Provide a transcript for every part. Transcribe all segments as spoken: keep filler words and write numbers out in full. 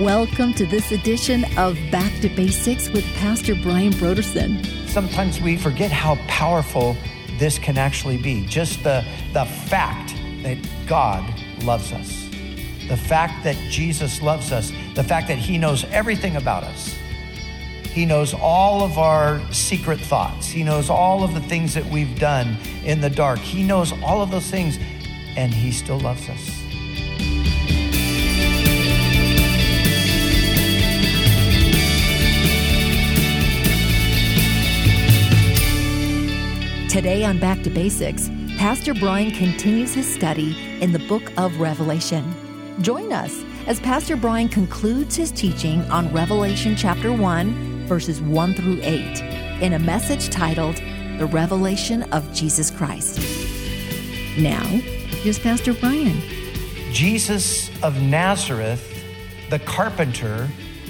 Welcome to this edition of Back to Basics with Pastor Brian Brodersen. Sometimes we forget how powerful this can actually be. Just the, the fact that God loves us, the fact that Jesus loves us, the fact that he knows everything about us. He knows all of our secret thoughts. He knows all of the things that we've done in the dark. He knows all of those things, and he still loves us. Today on Back to Basics, Pastor Brian continues his study in the book of Revelation. Join us as Pastor Brian concludes his teaching on Revelation chapter one, verses one through eight, in a message titled, The Revelation of Jesus Christ. Now, here's Pastor Brian. Jesus of Nazareth, the carpenter,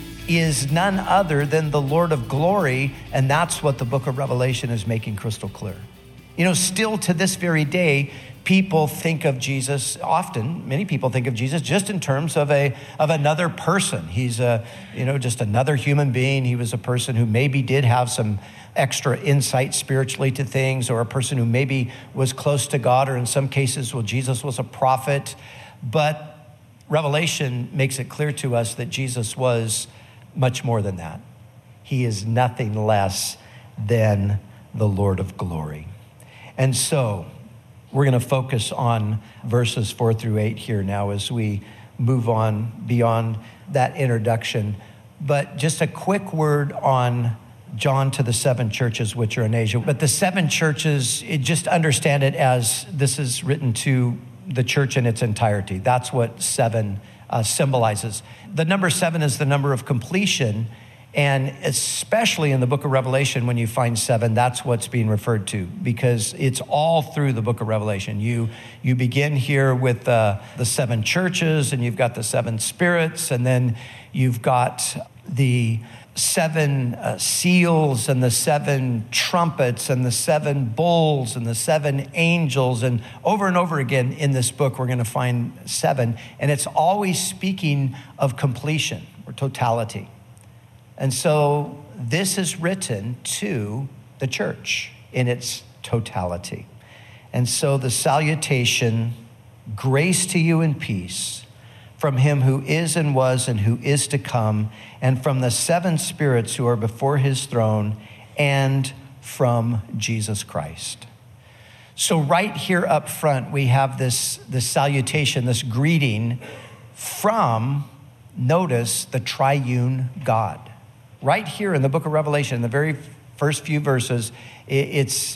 is none other than the Lord of glory, and that's what the book of Revelation is making crystal clear. You know, still to this very day, people think of Jesus, often, many people think of Jesus just in terms of a of another person. He's a, you know, just another human being. He was a person who maybe did have some extra insight spiritually to things, or a person who maybe was close to God, or in some cases, well, Jesus was a prophet. But Revelation makes it clear to us that Jesus was much more than that. He is nothing less than the Lord of glory. And so we're going to focus on verses four through eight here now as we move on beyond that introduction. But just a quick word on John to the seven churches which are in Asia. But the seven churches, it, just understand it as this is written to the church in its entirety. That's what seven uh, symbolizes. The number seven is the number of completion. And especially in the book of Revelation, when you find seven, that's what's being referred to, because it's all through the book of Revelation. You you begin here with uh, the seven churches, and you've got the seven spirits, and then you've got the seven uh, seals, and the seven trumpets, and the seven bowls, and the seven angels. And over and over again in this book, we're going to find seven. And it's always speaking of completion or totality. And so this is written to the church in its totality. And so the salutation, grace to you and peace from him who is and was and who is to come, and from the seven spirits who are before his throne, and from Jesus Christ. So right here up front, we have this, this salutation, this greeting from, notice, the triune God. Right here in the book of Revelation, in the very first few verses, it's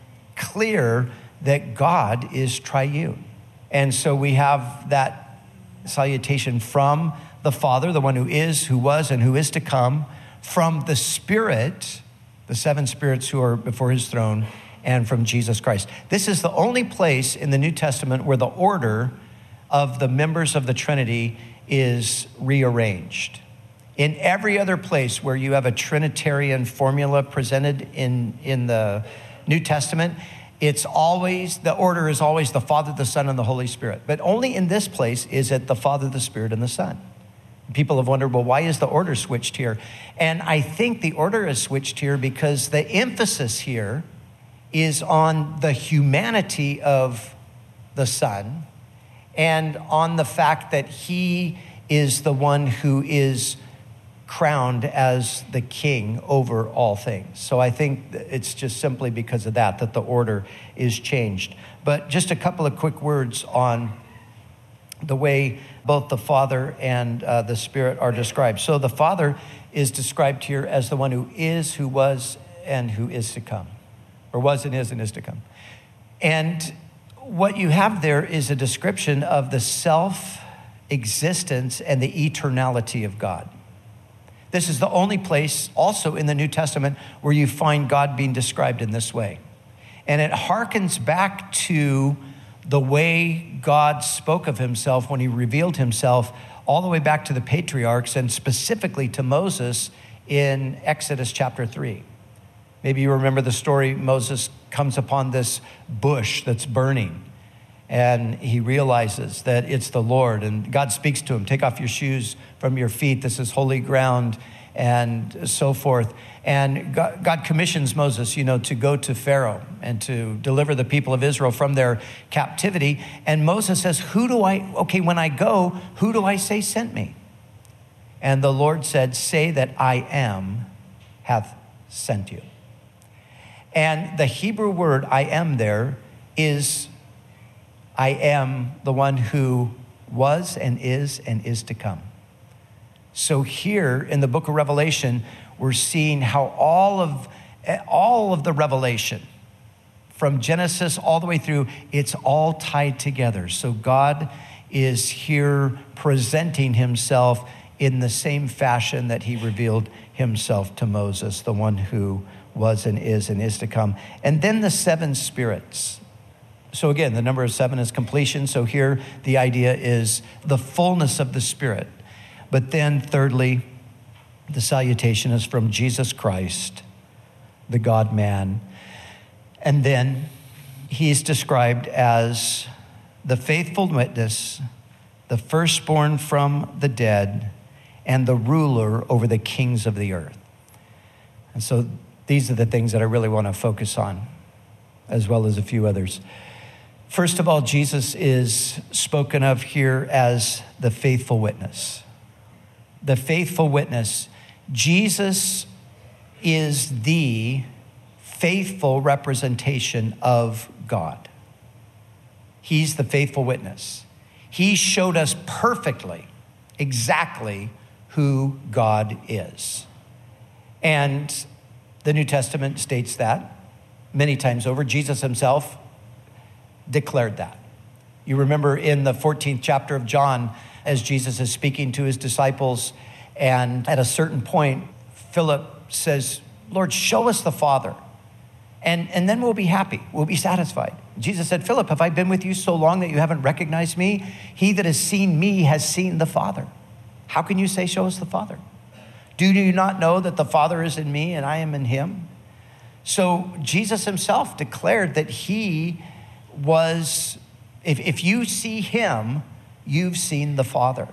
clear that God is triune. And so we have that salutation from the Father, the one who is, who was, and who is to come, from the Spirit, the seven spirits who are before his throne, and from Jesus Christ. This is the only place in the New Testament where the order of the members of the Trinity is rearranged. In every other place where you have a Trinitarian formula presented in, in the New Testament, it's always, the order is always the Father, the Son, and the Holy Spirit. But only in this place is it the Father, the Spirit, and the Son. People have wondered, well, why is the order switched here? And I think the order is switched here because the emphasis here is on the humanity of the Son and on the fact that he is the one who is crowned as the king over all things. So I think it's just simply because of that, that the order is changed. But just a couple of quick words on the way both the Father and uh, the Spirit are described. So the Father is described here as the one who is, who was, and who is to come, or was and is and is to come. And what you have there is a description of the self-existence and the eternality of God. This is the only place also in the New Testament where you find God being described in this way. And it harkens back to the way God spoke of himself when he revealed himself all the way back to the patriarchs and specifically to Moses in Exodus chapter three. Maybe you remember the story. Moses comes upon this bush that's burning. And he realizes that it's the Lord. And God speaks to him, take off your shoes from your feet. This is holy ground, and so forth. And God, God commissions Moses, you know, to go to Pharaoh and to deliver the people of Israel from their captivity. And Moses says, who do I, okay, when I go, who do I say sent me? And the Lord said, say that I am hath sent you. And the Hebrew word I am there is I am the one who was and is and is to come. So here in the book of Revelation, we're seeing how all of all of the revelation from Genesis all the way through, it's all tied together. So God is here presenting himself in the same fashion that he revealed himself to Moses, the one who was and is and is to come. And then the seven spirits. So again, the number of seven is completion. So here the idea is the fullness of the Spirit. But then thirdly, the salutation is from Jesus Christ, the God-man. And then he's described as the faithful witness, the firstborn from the dead, and the ruler over the kings of the earth. And so these are the things that I really want to focus on, as well as a few others. First of all, Jesus is spoken of here as the faithful witness. The faithful witness. Jesus is the faithful representation of God. He's the faithful witness. He showed us perfectly, exactly who God is. And the New Testament states that many times over. Jesus himself declared that. You remember in the fourteenth chapter of John, as Jesus is speaking to his disciples, and at a certain point, Philip says, Lord, show us the Father, and, and then we'll be happy. We'll be satisfied. Jesus said, Philip, have I been with you so long that you haven't recognized me? He that has seen me has seen the Father. How can you say, show us the Father? Do you not know that the Father is in me and I am in him? So Jesus himself declared that he was, if, if you see him, you've seen the Father.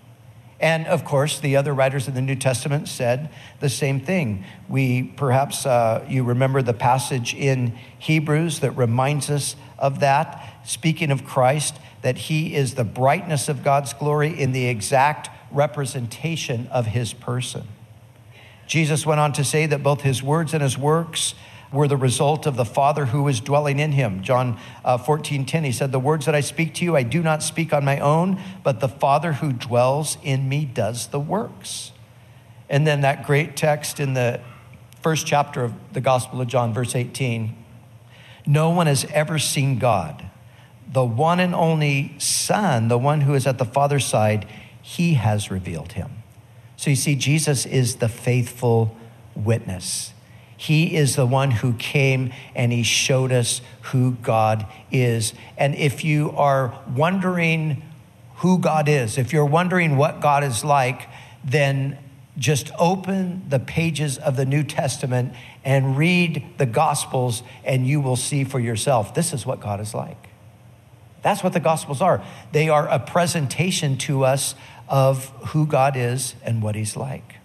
And of course, the other writers of the New Testament said the same thing. We perhaps, uh, you remember the passage in Hebrews that reminds us of that, speaking of Christ, that he is the brightness of God's glory in the exact representation of his person. Jesus went on to say that both his words and his works were the result of the Father who is dwelling in him. John uh, fourteen ten, he said, the words that I speak to you, I do not speak on my own, but the Father who dwells in me does the works. And then that great text in the first chapter of the Gospel of John, verse eighteen, no one has ever seen God. The one and only Son, the one who is at the Father's side, he has revealed him. So you see, Jesus is the faithful witness. He is the one who came and he showed us who God is. And if you are wondering who God is, if you're wondering what God is like, then just open the pages of the New Testament and read the Gospels and you will see for yourself, this is what God is like. That's what the Gospels are. They are a presentation to us of who God is and what he's like.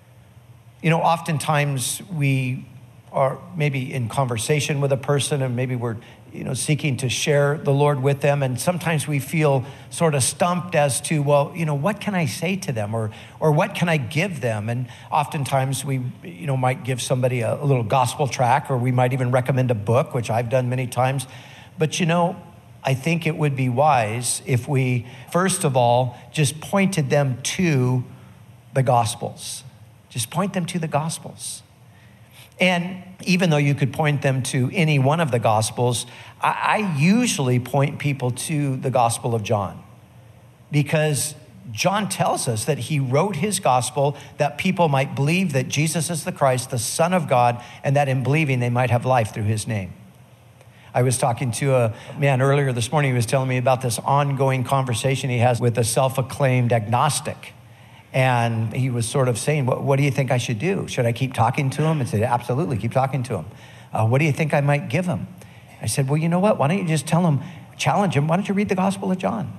You know, oftentimes we are maybe in conversation with a person and maybe we're, you know, seeking to share the Lord with them. And sometimes we feel sort of stumped as to, well, you know, what can I say to them or or what can I give them? And oftentimes we, you know, might give somebody a, a little gospel tract, or we might even recommend a book, which I've done many times. But, you know, I think it would be wise if we, first of all, just pointed them to the Gospels. Just point them to the Gospels. And even though you could point them to any one of the Gospels, I, I usually point people to the Gospel of John, because John tells us that he wrote his gospel that people might believe that Jesus is the Christ, the Son of God, and that in believing they might have life through his name. I was talking to a man earlier this morning. He was telling me about this ongoing conversation he has with a self-acclaimed agnostic. And he was sort of saying, what, what do you think I should do? Should I keep talking to him? And said, absolutely, keep talking to him. Uh, what do you think I might give him? I said, well, you know what? Why don't you just tell him, challenge him, why don't you read the Gospel of John?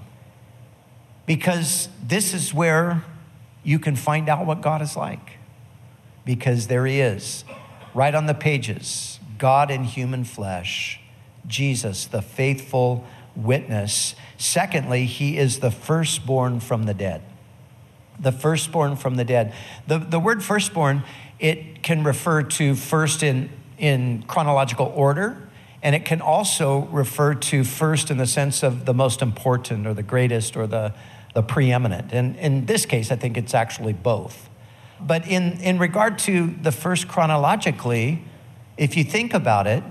Because this is where you can find out what God is like. Because there he is, right on the pages, God in human flesh, Jesus, the faithful witness. Secondly, he is the firstborn from the dead. The firstborn from the dead. The, the word firstborn, it can refer to first in, in chronological order, and it can also refer to first in the sense of the most important or the greatest or the, the preeminent. And in this case, I think it's actually both. But in, in regard to the first chronologically, if you think about it,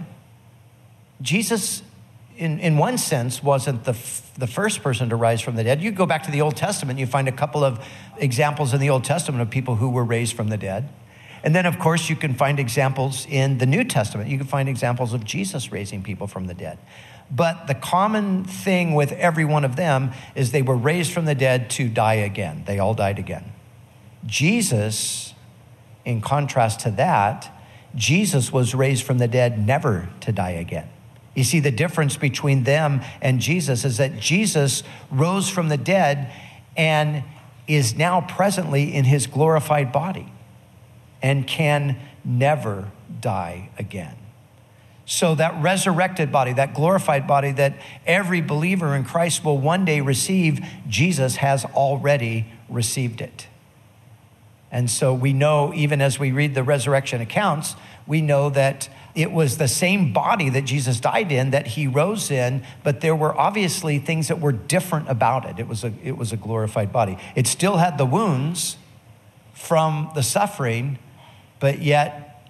Jesus, in, in one sense, wasn't the, f- the first person to rise from the dead. You go back to the Old Testament, you find a couple of examples in the Old Testament of people who were raised from the dead. And then, of course, you can find examples in the New Testament. You can find examples of Jesus raising people from the dead. But the common thing with every one of them is they were raised from the dead to die again. They all died again. Jesus, in contrast to that, Jesus was raised from the dead never to die again. You see, the difference between them and Jesus is that Jesus rose from the dead and is now presently in his glorified body and can never die again. So that resurrected body, that glorified body that every believer in Christ will one day receive, Jesus has already received it. And so we know, even as we read the resurrection accounts, we know that it was the same body that Jesus died in that he rose in, but there were obviously things that were different about it. It was a, it was a glorified body. It still had the wounds from the suffering, but yet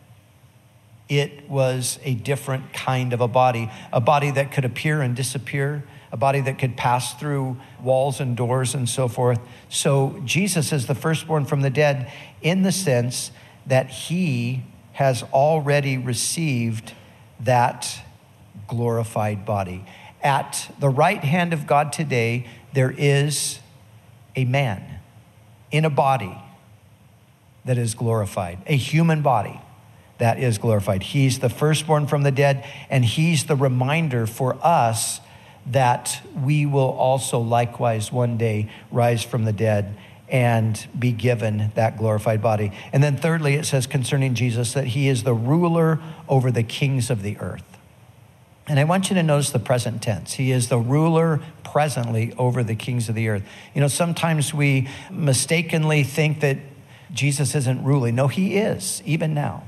it was a different kind of a body, a body that could appear and disappear, a body that could pass through walls and doors and so forth. So Jesus is the firstborn from the dead in the sense that he has already received that glorified body. At the right hand of God today, there is a man in a body that is glorified, a human body that is glorified. He's the firstborn from the dead, and he's the reminder for us that we will also likewise one day rise from the dead and be given that glorified body. And then thirdly, it says concerning Jesus that he is the ruler over the kings of the earth. And I want you to notice the present tense. He is the ruler presently over the kings of the earth. You know, sometimes we mistakenly think that Jesus isn't ruling. No, he is, even now.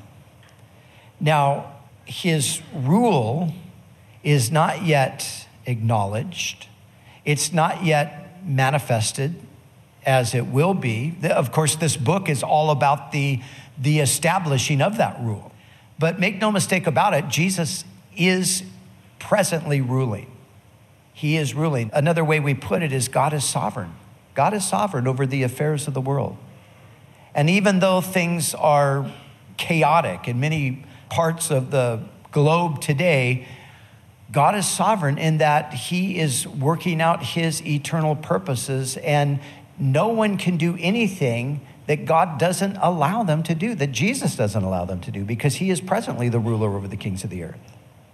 Now, his rule is not yet acknowledged. It's not yet manifested as it will be. Of course, this book is all about the, the establishing of that rule. But make no mistake about it, Jesus is presently ruling. He is ruling. Another way we put it is God is sovereign. God is sovereign over the affairs of the world. And even though things are chaotic in many parts of the globe today, God is sovereign in that he is working out his eternal purposes, and no one can do anything that God doesn't allow them to do, that Jesus doesn't allow them to do, because he is presently the ruler over the kings of the earth.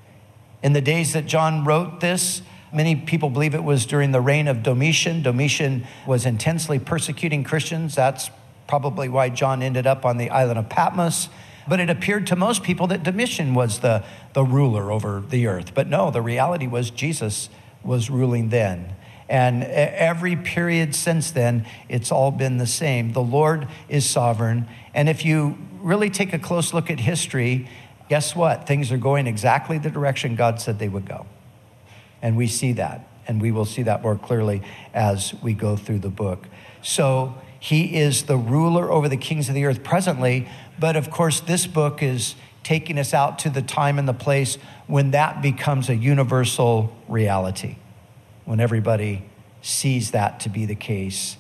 In the days that John wrote this, many people believe it was during the reign of Domitian. Domitian was intensely persecuting Christians. That's probably why John ended up on the island of Patmos. But it appeared to most people that Domitian was the, the ruler over the earth. But no, the reality was Jesus was ruling then. And every period since then, it's all been the same. The Lord is sovereign. And if you really take a close look at history, guess what? Things are going exactly the direction God said they would go. And we see that. And we will see that more clearly as we go through the book. So he is the ruler over the kings of the earth presently. But of course, this book is taking us out to the time and the place when that becomes a universal reality, when everybody sees that to be the case.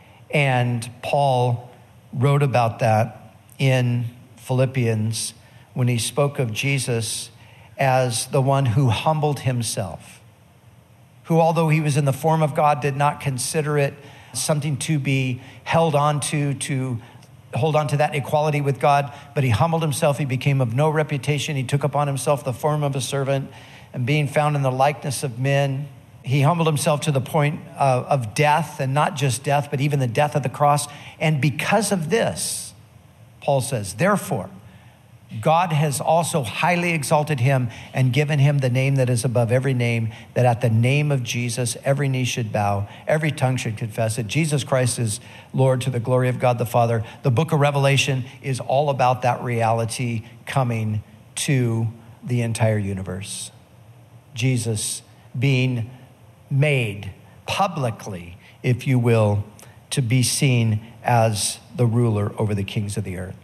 And Paul wrote about that in Philippians when he spoke of Jesus as the one who humbled himself, who, although he was in the form of God, did not consider it something to be held on to, to hold on to that equality with God, but he humbled himself. He became of no reputation. He took upon himself the form of a servant, and being found in the likeness of men, He humbled himself to the point of, of death, and not just death, but even the death of the cross. And because of this, Paul says, therefore, God has also highly exalted him and given him the name that is above every name, that at the name of Jesus, every knee should bow, every tongue should confess that Jesus Christ is Lord, to the glory of God the Father. The book of Revelation is all about that reality coming to the entire universe. Jesus being made publicly, if you will, to be seen as the ruler over the kings of the earth.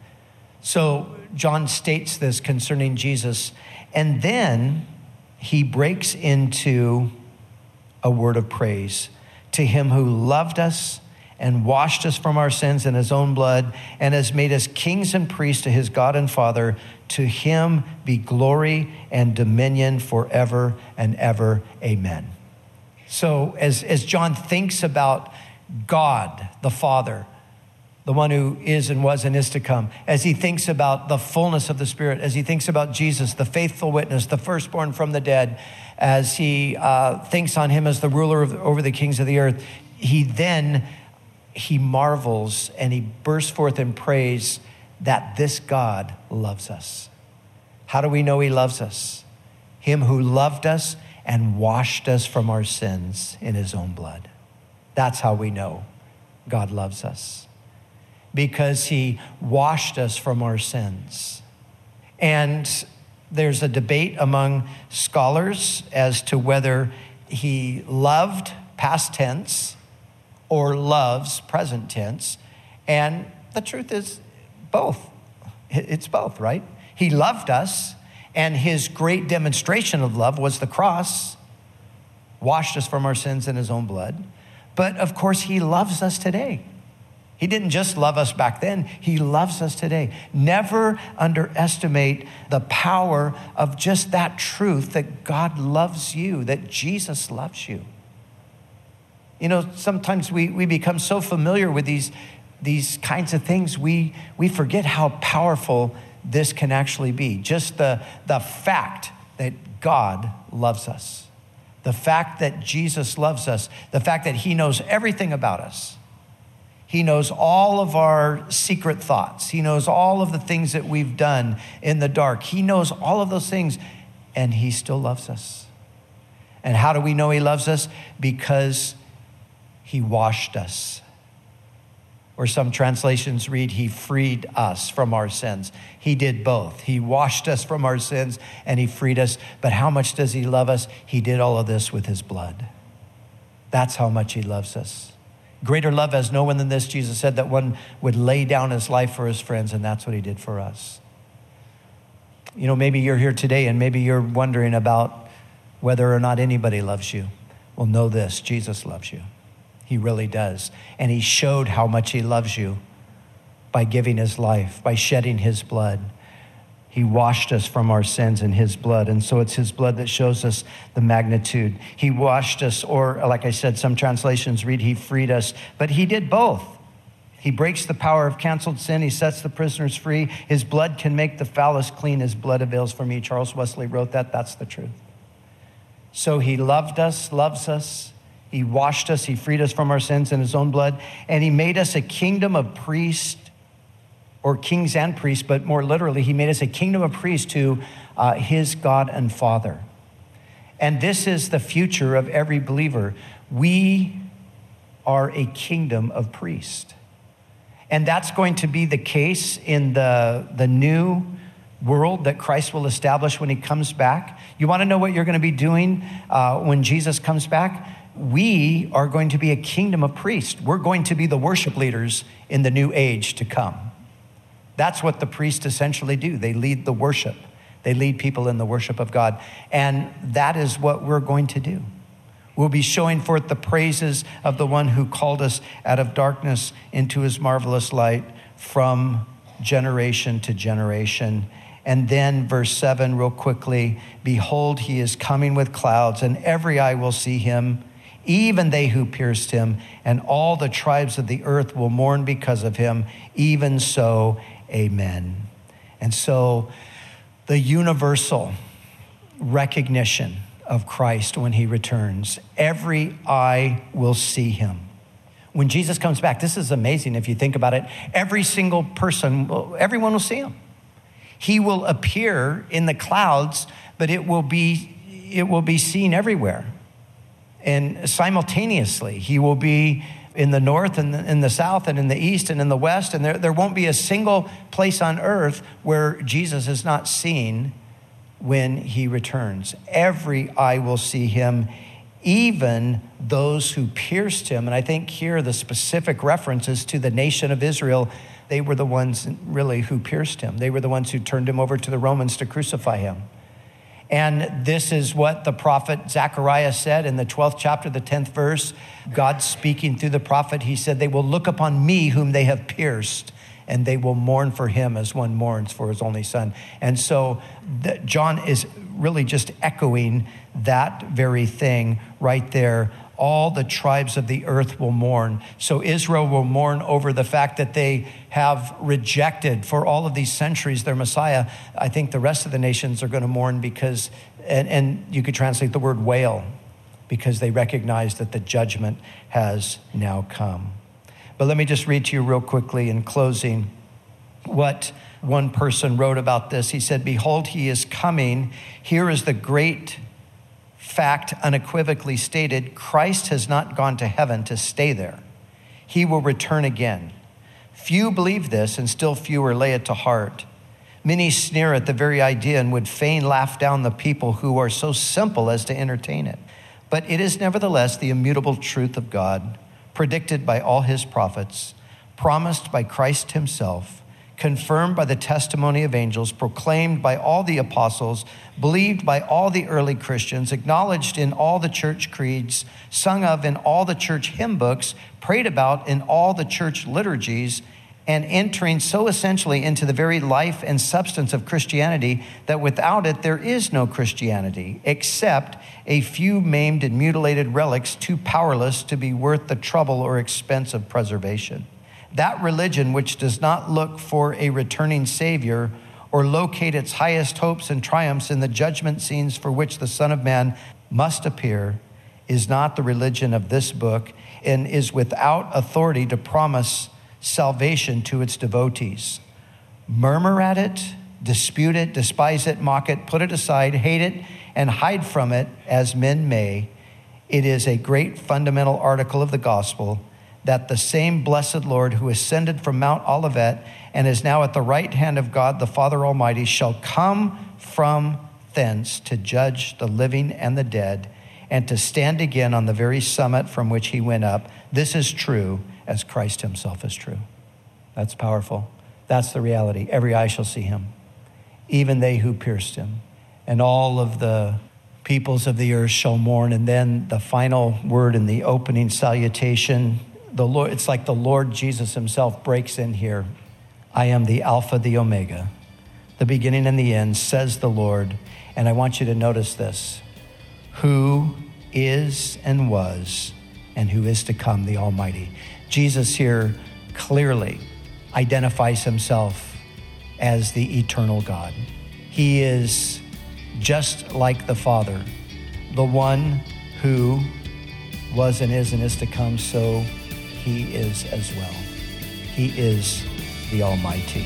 So John states this concerning Jesus, and then he breaks into a word of praise to him who loved us and washed us from our sins in his own blood and has made us kings and priests to his God and Father. To him be glory and dominion forever and ever. Amen. So as, as John thinks about God, the Father, the one who is and was and is to come, as he thinks about the fullness of the Spirit, as he thinks about Jesus, the faithful witness, the firstborn from the dead, as he uh, thinks on him as the ruler of, over the kings of the earth, he then, he marvels and he bursts forth in praise that this God loves us. How do we know he loves us? Him who loved us and washed us from our sins in his own blood. That's how we know God loves us. Because he washed us from our sins. And there's a debate among scholars as to whether he loved, past tense, or loves, present tense. And the truth is both. It's both, right? He loved us, and his great demonstration of love was the cross, washed us from our sins in his own blood. But of course, he loves us today. He didn't just love us back then, he loves us today. Never underestimate the power of just that truth that God loves you, that Jesus loves you. You know, sometimes we, we become so familiar with these, these kinds of things, we, we forget how powerful this can actually be. Just the, the fact that God loves us, the fact that Jesus loves us, the fact that he knows everything about us. He knows all of our secret thoughts. He knows all of the things that we've done in the dark. He knows all of those things, and he still loves us. And how do we know he loves us? Because he washed us. Or some translations read, he freed us from our sins. He did both. He washed us from our sins, and he freed us. But how much does he love us? He did all of this with his blood. That's how much he loves us. Greater love has no one than this, Jesus said, that one would lay down his life for his friends, and that's what he did for us. You know, maybe you're here today and maybe you're wondering about whether or not anybody loves you. Well, know this, Jesus loves you. He really does. And he showed how much he loves you by giving his life, by shedding his blood. He washed us from our sins in his blood. And so it's his blood that shows us the magnitude. He washed us, or like I said, some translations read, he freed us. But he did both. He breaks the power of canceled sin. He sets the prisoners free. His blood can make the foulest clean. His blood avails for me. Charles Wesley wrote that. That's the truth. So he loved us, loves us. He washed us. He freed us from our sins in his own blood. And he made us a kingdom of priests, or kings and priests, but more literally, he made us a kingdom of priests to uh, his God and Father. And this is the future of every believer. We are a kingdom of priests. And that's going to be the case in the, the new world that Christ will establish when he comes back. You want to know what you're going to be doing uh, when Jesus comes back? We are going to be a kingdom of priests. We're going to be the worship leaders in the new age to come. That's what the priests essentially do. They lead the worship. They lead people in the worship of God. And that is what we're going to do. We'll be showing forth the praises of the one who called us out of darkness into his marvelous light from generation to generation. And then verse seven, real quickly, behold, he is coming with clouds, and every eye will see him, even they who pierced him, and all the tribes of the earth will mourn because of him. Even so, amen. And so the universal recognition of Christ when he returns. Every eye will see him. When Jesus comes back, this is amazing if you think about it. Every single person, everyone will see him. He will appear in the clouds, but it will be, it will be seen everywhere. And simultaneously, he will be in the north and in the south and in the east and in the west. And there, there won't be a single place on earth where Jesus is not seen when he returns. Every eye will see him, even those who pierced him. And I think here the specific references to the nation of Israel. They were the ones really who pierced him. They were the ones who turned him over to the Romans to crucify him. And this is what the prophet Zechariah said in the twelfth chapter, the tenth verse. God speaking through the prophet, he said, they will look upon me whom they have pierced, and they will mourn for him as one mourns for his only son. And so the, John is really just echoing that very thing right there. All the tribes of the earth will mourn. So Israel will mourn over the fact that they have rejected for all of these centuries their Messiah. I think the rest of the nations are going to mourn because, and, and you could translate the word wail, because they recognize that the judgment has now come. But let me just read to you real quickly in closing what one person wrote about this. He said, behold, he is coming. Here is the great fact unequivocally stated. Christ has not gone to heaven to stay there. He will return again. Few believe this, and still fewer lay it to heart. Many sneer at the very idea and would fain laugh down the people who are so simple as to entertain it. But it is nevertheless the immutable truth of God, predicted by all his prophets, promised by Christ himself, confirmed by the testimony of angels, proclaimed by all the apostles, believed by all the early Christians, acknowledged in all the church creeds, sung of in all the church hymn books, prayed about in all the church liturgies, and entering so essentially into the very life and substance of Christianity that without it there is no Christianity, except a few maimed and mutilated relics too powerless to be worth the trouble or expense of preservation. That religion which does not look for a returning Savior or locate its highest hopes and triumphs in the judgment scenes for which the Son of Man must appear is not the religion of this book, and is without authority to promise salvation to its devotees. Murmur at it, dispute it, despise it, mock it, put it aside, hate it, and hide from it as men may. It is a great fundamental article of the gospel that the same blessed Lord who ascended from Mount Olivet and is now at the right hand of God the Father Almighty shall come from thence to judge the living and the dead, and to stand again on the very summit from which he went up. This is true as Christ himself is true. That's powerful. That's the reality. Every eye shall see him, even they who pierced him. And all of the peoples of the earth shall mourn. And then the final word in the opening salutation, the Lord, it's like the Lord Jesus himself breaks in here. I am the Alpha, the Omega, the beginning and the end, says the Lord. And I want you to notice this: who is and was and who is to come, the Almighty. Jesus here clearly identifies himself as the eternal God. He is just like the Father, the one who was and is and is to come, so he is as well. He is the Almighty.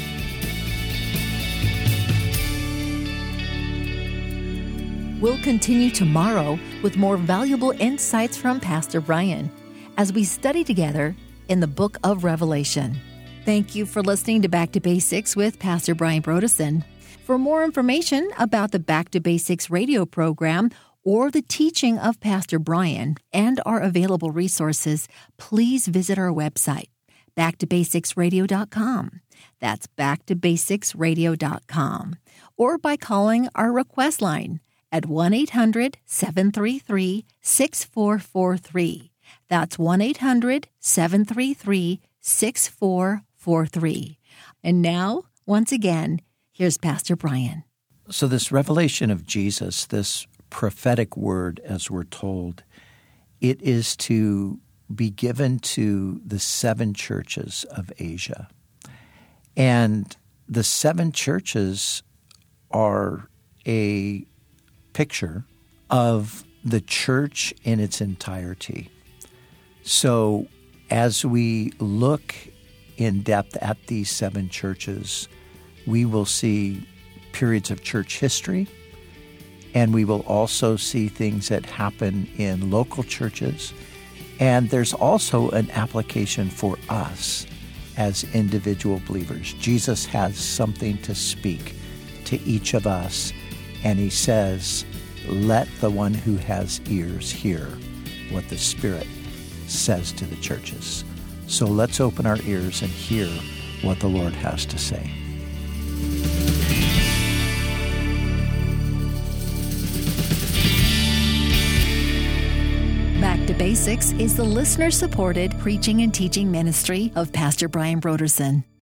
We'll continue tomorrow with more valuable insights from Pastor Brian as we study together in the book of Revelation. Thank you for listening to Back to Basics with Pastor Brian Brodesson. For more information about the Back to Basics radio program or the teaching of Pastor Brian and our available resources, please visit our website, back to basics radio dot com. That's back to basics radio dot com. Or by calling our request line at one eight hundred seven three three six four four three. That's one eight hundred seven three three six four four three. And now, once again, here's Pastor Brian. So this revelation of Jesus, this prophetic word, as we're told, it is to be given to the seven churches of Asia. And the seven churches are a picture of the church in its entirety. So as we look in depth at these seven churches, we will see periods of church history, and we will also see things that happen in local churches. And there's also an application for us as individual believers. Jesus has something to speak to each of us, and he says, let the one who has ears hear what the Spirit says to the churches. So let's open our ears and hear what the Lord has to say. Back to Basics is the listener-supported preaching and teaching ministry of Pastor Brian Brodersen.